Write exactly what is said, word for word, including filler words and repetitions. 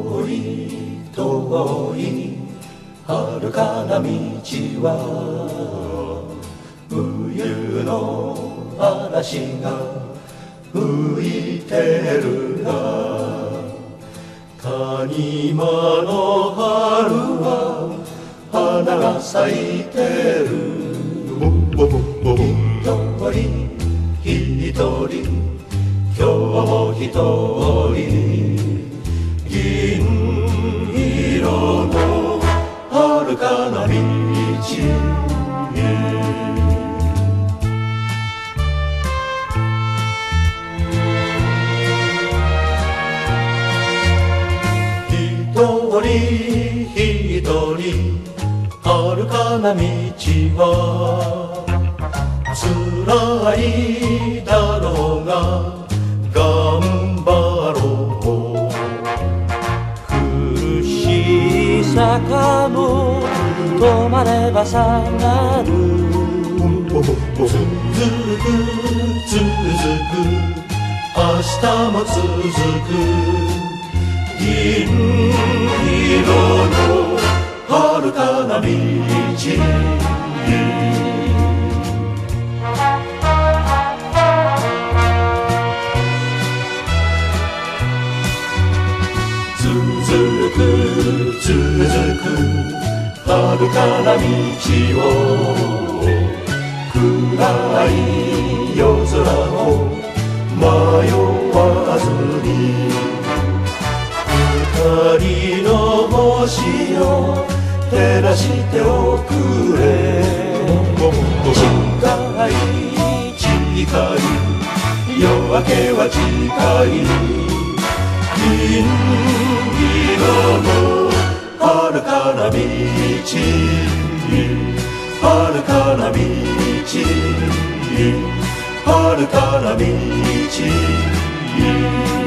遠い遠い遥かな道は冬の嵐が吹いてるが谷間の春は花が咲いてる一人一人今日も一人銀色の遥かな道一人一人遥かな道は辛いだろうが頑張ろう苦しい坂も止まれば下がる続く続く明日も続く銀色の遥かな道続く続く遥かな道を暗い夜空を迷わずに光の星を照らしておくれ近い近い夜明けは近い銀色の遥かな道遥かな道遥かな道